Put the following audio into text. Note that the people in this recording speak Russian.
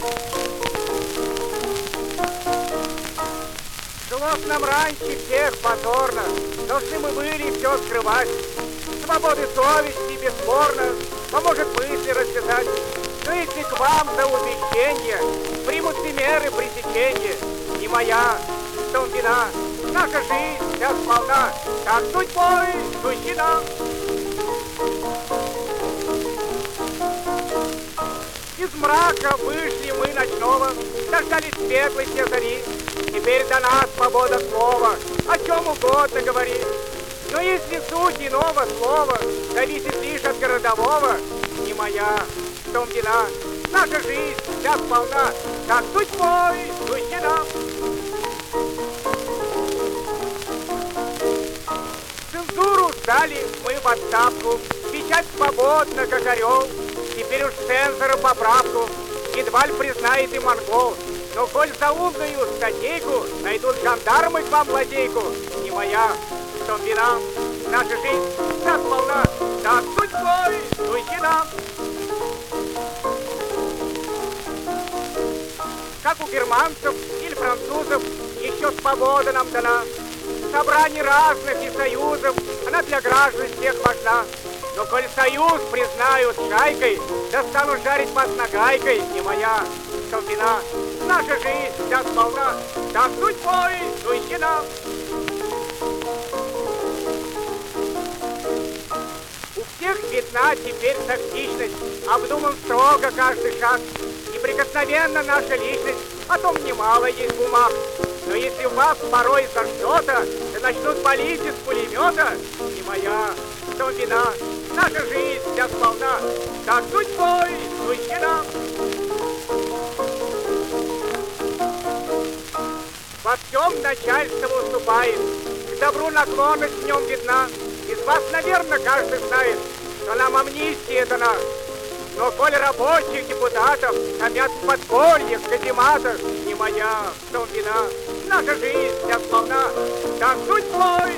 Жилось нам раньше всех позорно, должны мы были все скрывать. Свободы совести бесспорно поможет мысли развязать. Но если к вам за увещение примутся меры пресечения, не моя, в том вина, наша жизнь вся сполна, как судьбой суждена. Из мрака вышли мы ночного, дождались светлой все зари. Теперь дана свобода слова, о чем угодно говори. Но если суть иного слова зависит лишь от городового, не моя, в том вина, наша жизнь вся сполна, как судьбой суждена. Цензуру сдали мы в отставку, печать свободна, как орел. Теперь уж цензора поправку едва ли признает и монгол. Но коль за умную статейку найдут жандармы к вам лазейку, не моя, в том вина, наша жизнь вся сполна, так судьбой суждена. Как у германцев или французов еще свобода нам дана. Собраний разных и союзов, она для граждан всех важна. Но коль союз признают шайкой, да станут жарить вас нагайкой, не моя, в том вина, наша жизнь вся сполна, так судьбой суждена. У всех видна теперь тактичность, обдуман строго каждый шаг. Неприкосновенна наша личность, о том немало есть бумаг. Но если вас порой за что-то, да начнут палить из пулемета, не моя, в том вина, наша жизнь вся сполна, как судьбой суждена. Во всем начальство уступает, к добру наклонность в нем видна. Из вас, наверное, каждый знает, что нам амнистия дана. Но коль рабочих депутатов томят в подпольях, казематах, не моя, в том вина, наша жизнь вся сполна, так судьбой